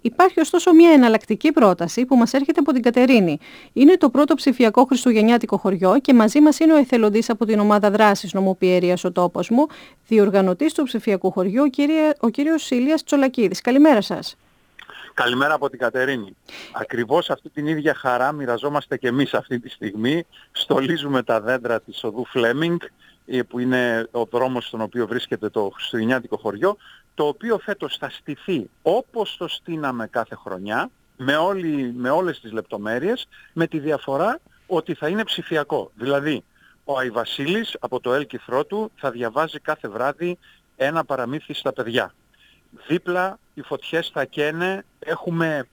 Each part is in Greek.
Υπάρχει ωστόσο μια εναλλακτική πρόταση που μας έρχεται από την Κατερίνη. Είναι το πρώτο ψηφιακό χριστουγεννιάτικο χωριό και μαζί μας είναι ο εθελοντής από την ομάδα δράσης Νομοπιερίας «Ο Τόπος μου», διοργανωτής του ψηφιακού χωριού, ο κύριος Ηλίας Τσολακίδης. Καλημέρα σας. Καλημέρα από την Κατερίνη. Ακριβώς αυτή την ίδια χαρά μοιραζόμαστε και εμείς αυτή τη στιγμή. Στολίζουμε τα δέντρα της οδού Φλέμινγκ, που είναι ο δρόμος στον οποίο βρίσκεται το χριστουγεννιάτικο χωριό, το οποίο φέτος θα στηθεί όπως το στείναμε κάθε χρονιά, με όλες τις λεπτομέρειες, με τη διαφορά ότι θα είναι ψηφιακό. Δηλαδή, ο Αϊβασίλης από το έλκυθρό του θα διαβάζει κάθε βράδυ ένα παραμύθι στα παιδιά. Δίπλα οι φωτιές θα καίνε, έχουμε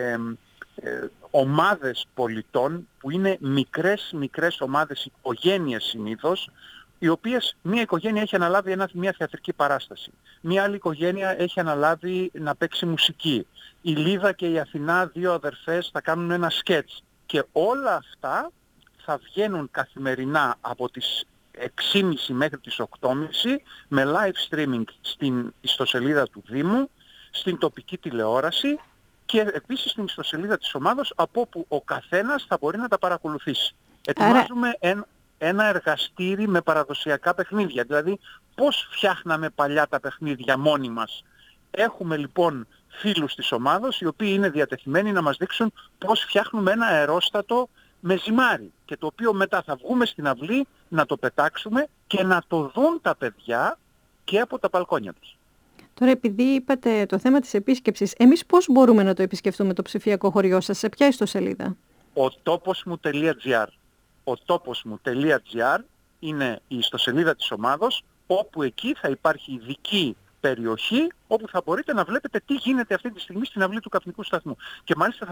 ομάδες πολιτών που είναι μικρές ομάδες, οικογένειες συνήθως, οι οποίες μία οικογένεια έχει αναλάβει μια θεατρική παράσταση. Μία άλλη οικογένεια έχει αναλάβει να παίξει μουσική. Η Λίδα και η Αθηνά, δύο αδερφές, θα κάνουν ένα σκέτς. Και όλα αυτά θα βγαίνουν καθημερινά από τις 6.30 μέχρι τις 8.30 με live streaming στην ιστοσελίδα του Δήμου, στην τοπική τηλεόραση και επίσης στην ιστοσελίδα της ομάδας, από όπου ο καθένας θα μπορεί να τα παρακολουθήσει. Ετοιμάζουμε ένα εργαστήρι με παραδοσιακά παιχνίδια, δηλαδή πώς φτιάχναμε παλιά τα παιχνίδια μόνοι μας. Έχουμε λοιπόν φίλους της ομάδας οι οποίοι είναι διατεθειμένοι να μας δείξουν πώς φτιάχνουμε ένα αερόστατο με ζυμάρι, και το οποίο μετά θα βγούμε στην αυλή να το πετάξουμε και να το δουν τα παιδιά και από τα μπαλκόνια τους. Τώρα, επειδή είπατε το θέμα της επίσκεψης, εμείς πώς μπορούμε να το επισκεφτούμε το ψηφιακό χωριό σας, σε ποια ιστοσελίδα? Ο τόποσμου.gr. Ο τόποσμου.gr είναι η ιστοσελίδα της ομάδος, όπου εκεί θα υπάρχει ειδική περιοχή όπου θα μπορείτε να βλέπετε τι γίνεται αυτή τη στιγμή στην αυλή του καπνικού σταθμού. Και μάλιστα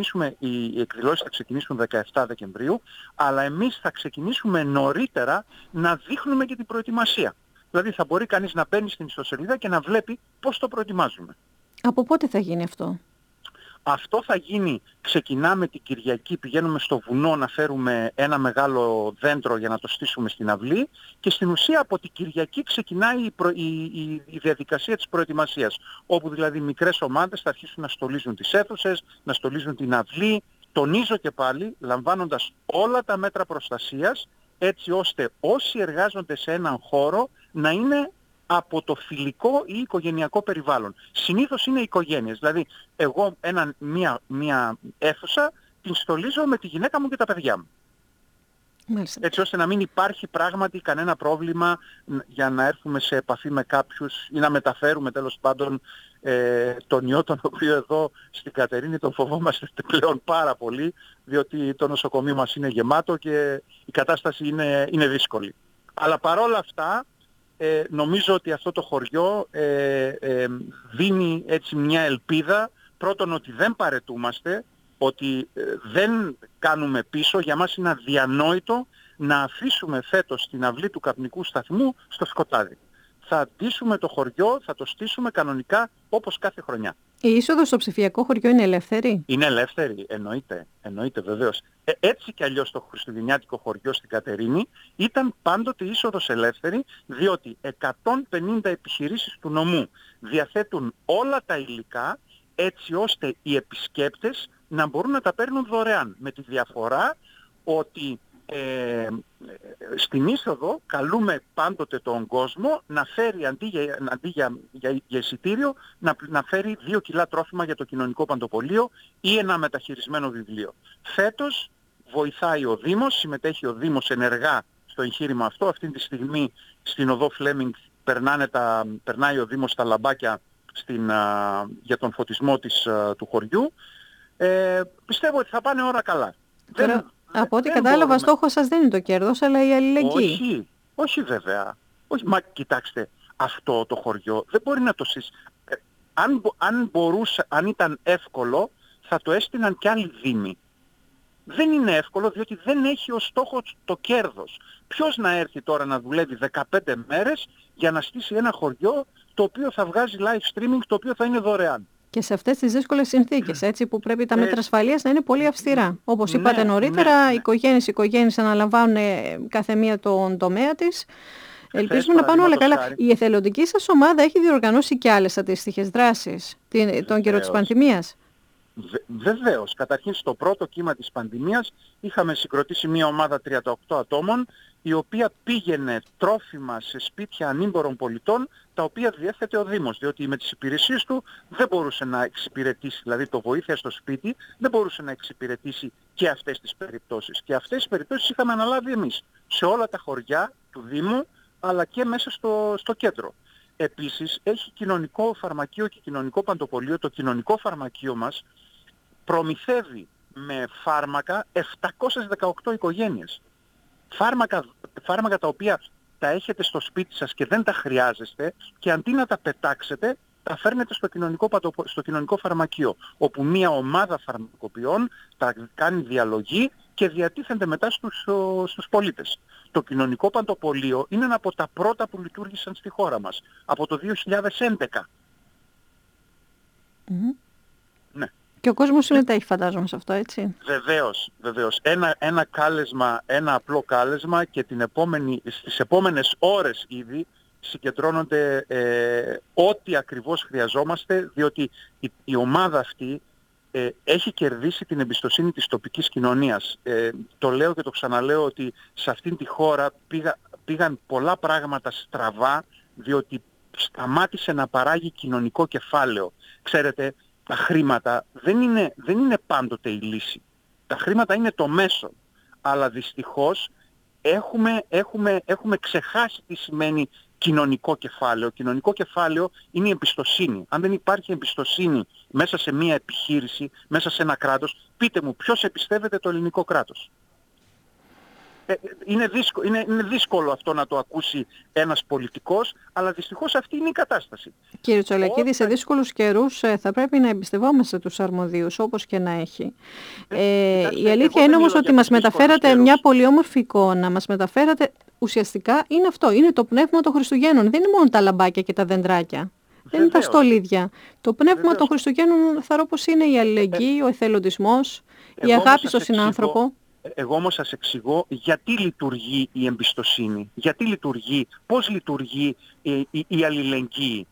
οι εκδηλώσεις θα ξεκινήσουν 17 Δεκεμβρίου, αλλά εμείς θα ξεκινήσουμε νωρίτερα να δείχνουμε και την προετοιμασία. Δηλαδή θα μπορεί κανείς να μπαίνει στην ιστοσελίδα και να βλέπει πώς το προετοιμάζουμε. Από πότε θα γίνει αυτό? Αυτό θα γίνει, ξεκινάμε την Κυριακή, πηγαίνουμε στο βουνό να φέρουμε ένα μεγάλο δέντρο για να το στήσουμε στην αυλή, και στην ουσία από την Κυριακή ξεκινάει η διαδικασία της προετοιμασίας, όπου δηλαδή μικρές ομάδες θα αρχίσουν να στολίζουν τις αίθουσες, να στολίζουν την αυλή, τονίζω και πάλι, λαμβάνοντας όλα τα μέτρα προστασίας, έτσι ώστε όσοι εργάζονται σε έναν χώρο να είναι από το φιλικό ή οικογενειακό περιβάλλον. Συνήθως είναι οικογένειες. Δηλαδή, εγώ μία αίθουσα την στολίζω με τη γυναίκα μου και τα παιδιά μου. Μάλιστα. Έτσι ώστε να μην υπάρχει πράγματι κανένα πρόβλημα για να έρθουμε σε επαφή με κάποιους ή να μεταφέρουμε τέλος πάντων τον ιό, τον οποίο εδώ στην Κατερίνη τον φοβόμαστε πλέον πάρα πολύ, διότι το νοσοκομείο μας είναι γεμάτο και η κατάσταση είναι δύσκολη. Αλλά παρόλα αυτά, νομίζω ότι αυτό το χωριό δίνει έτσι μια ελπίδα, πρώτον ότι δεν παρετούμαστε, ότι δεν κάνουμε πίσω. Για μας είναι αδιανόητο να αφήσουμε φέτος την αυλή του καπνικού σταθμού στο σκοτάδι. Θα ντύσουμε το χωριό, θα το στήσουμε κανονικά όπως κάθε χρονιά. Η είσοδος στο ψηφιακό χωριό είναι ελεύθερη? Είναι ελεύθερη, εννοείται βεβαίως. Έτσι κι αλλιώς το χριστουγεννιάτικο χωριό στην Κατερίνη ήταν πάντοτε είσοδος ελεύθερη, διότι 150 επιχειρήσεις του νομού διαθέτουν όλα τα υλικά, έτσι ώστε οι επισκέπτες να μπορούν να τα παίρνουν δωρεάν. Με τη διαφορά ότι στην είσοδο καλούμε πάντοτε τον κόσμο να φέρει αντί για εισιτήριο να φέρει 2 κιλά τρόφιμα για το κοινωνικό παντοπολείο ή ένα μεταχειρισμένο βιβλίο. Φέτος βοηθάει ο Δήμος, συμμετέχει ο Δήμος ενεργά στο εγχείρημα αυτό. Αυτή τη στιγμή στην οδό Φλέμινγκ περνάει ο Δήμος τα λαμπάκια για τον φωτισμό του χωριού. Πιστεύω ότι θα πάνε όλα καλά. Από ό,τι κατάλαβα, στόχος σας δεν είναι το κέρδος, αλλά η αλληλεγγύη. Όχι βέβαια. Όχι, μα κοιτάξτε, αυτό το χωριό δεν μπορεί να το αν ήταν εύκολο, θα το έστειναν κι άλλοι δήμοι. Δεν είναι εύκολο, διότι δεν έχει ως στόχο το κέρδος. Ποιος να έρθει τώρα να δουλεύει 15 μέρες για να στήσει ένα χωριό το οποίο θα βγάζει live streaming, το οποίο θα είναι δωρεάν. Και σε αυτές τις δύσκολες συνθήκες, έτσι, που πρέπει τα μέτρα ασφαλείας να είναι πολύ αυστηρά. Όπως είπατε νωρίτερα, οικογένειες αναλαμβάνουν κάθε μία τον τομέα της. Ελπίζουμε να πάνε όλα καλά. Η εθελοντική σας ομάδα έχει διοργανώσει και άλλες αντίστοιχες δράσεις τον καιρό της πανδημίας? Βεβαίως. Καταρχήν στο πρώτο κύμα της πανδημίας είχαμε συγκροτήσει μια ομάδα 38 ατόμων, η οποία πήγαινε τρόφιμα σε σπίτια ανήμπορων πολιτών, τα οποία διέθετε ο Δήμος, διότι με τις υπηρεσίες του δεν μπορούσε να εξυπηρετήσει, δηλαδή το βοήθεια στο σπίτι δεν μπορούσε να εξυπηρετήσει και αυτές τις περιπτώσεις. Και αυτές τις περιπτώσεις είχαμε αναλάβει εμείς σε όλα τα χωριά του Δήμου, αλλά και μέσα στο κέντρο. Επίσης έχει κοινωνικό φαρμακείο και κοινωνικό παντοπολείο. Το κοινωνικό φαρμακείο μας προμηθεύει με φάρμακα 718 οικογένειες. Φάρμακα τα οποία τα έχετε στο σπίτι σας και δεν τα χρειάζεστε, και αντί να τα πετάξετε, τα φέρνετε στο κοινωνικό φαρμακείο, όπου μια ομάδα φαρμακοποιών τα κάνει διαλογή και διατίθενται μετά στους πολίτες. Το κοινωνικό παντοπολείο είναι ένα από τα πρώτα που λειτουργήσαν στη χώρα μας, από το 2011. Ναι. Και ο κόσμος συμμετέχει, φαντάζομαι, σε αυτό, έτσι? Βεβαίως. Ένα κάλεσμα, ένα απλό κάλεσμα, και στις επόμενες ώρες ήδη συγκεντρώνονται ό,τι ακριβώς χρειαζόμαστε, διότι η ομάδα αυτή έχει κερδίσει την εμπιστοσύνη της τοπικής κοινωνίας. Το λέω και το ξαναλέω ότι σε αυτήν τη χώρα πήγαν πολλά πράγματα στραβά, διότι σταμάτησε να παράγει κοινωνικό κεφάλαιο. Ξέρετε, τα χρήματα δεν είναι πάντοτε η λύση. Τα χρήματα είναι το μέσο. Αλλά δυστυχώς έχουμε ξεχάσει τι σημαίνει κοινωνικό κεφάλαιο. Κοινωνικό κεφάλαιο είναι η εμπιστοσύνη. Αν δεν υπάρχει εμπιστοσύνη μέσα σε μια επιχείρηση, μέσα σε ένα κράτος, πείτε μου ποιος εμπιστεύεται το ελληνικό κράτος? Είναι δύσκολο αυτό να το ακούσει ένας πολιτικός, αλλά δυστυχώς αυτή είναι η κατάσταση. Κύριε Τσολακίδη, σε δύσκολους καιρούς θα πρέπει να εμπιστευόμαστε τους αρμοδίους, όπως και να έχει. Η αλήθεια είναι όμως ότι μας μεταφέρατε μια πολύ όμορφη εικόνα. Μας μεταφέρατε, ουσιαστικά είναι αυτό, είναι το πνεύμα των Χριστουγέννων. Δεν είναι μόνο τα λαμπάκια και τα δεντράκια. Δεν είναι τα στολίδια. Το πνεύμα των Χριστουγέννων θα πως είναι η αλληλεγγύη, ο εθελοντισμός, η αγάπη στον συνάνθρωπο. Εγώ όμως σας εξηγώ γιατί λειτουργεί η εμπιστοσύνη, πώς λειτουργεί η αλληλεγγύη.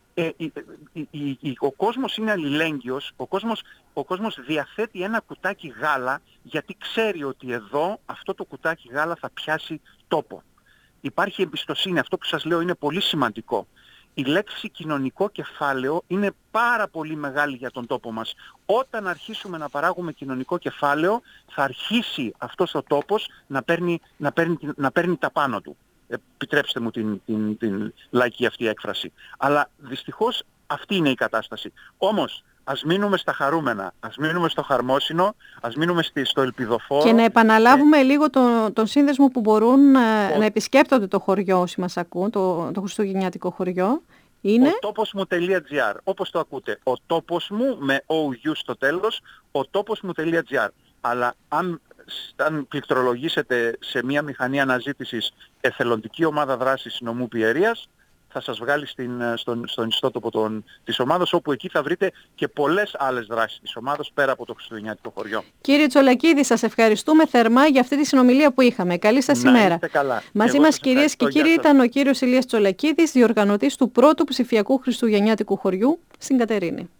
Ο κόσμος είναι αλληλέγγυος, ο κόσμος διαθέτει ένα κουτάκι γάλα, γιατί ξέρει ότι εδώ αυτό το κουτάκι γάλα θα πιάσει τόπο. Υπάρχει εμπιστοσύνη, αυτό που σας λέω είναι πολύ σημαντικό. Η λέξη κοινωνικό κεφάλαιο είναι πάρα πολύ μεγάλη για τον τόπο μας. Όταν αρχίσουμε να παράγουμε κοινωνικό κεφάλαιο, θα αρχίσει αυτός ο τόπος να παίρνει τα πάνω του. Επιτρέψτε μου την λαϊκή αυτή έκφραση. Αλλά δυστυχώς αυτή είναι η κατάσταση. Όμως ας μείνουμε στα χαρούμενα, ας μείνουμε στο χαρμόσυνο, ας μείνουμε στο ελπιδοφόρο. Και να επαναλάβουμε λίγο τον σύνδεσμο που μπορούν να επισκέπτονται το χωριό όσοι μας ακούν, το χριστουγεννιάτικο χωριό. Είναι ο τόπος.gr, όπως το ακούτε. Ο τόπος μου με OU στο τέλος, ο τόπος.gr. Αλλά αν πληκτρολογήσετε σε μια μηχανή αναζήτησης εθελοντική ομάδα δράσης νομού Πιερίας, θα σας βγάλει στον ιστότοπο της ομάδας, όπου εκεί θα βρείτε και πολλές άλλες δράσεις της ομάδας πέρα από το χριστουγεννιάτικο χωριό. Κύριε Τσολακίδη, σας ευχαριστούμε θερμά για αυτή τη συνομιλία που είχαμε. Καλή σας ημέρα. Να είστε καλά. Μαζί μας, κυρίες και κύριοι, ήταν ο κύριος Ηλίας Τσολακίδης, διοργανωτής του πρώτου ψηφιακού χριστουγεννιάτικου χωριού στην Κατερίνη.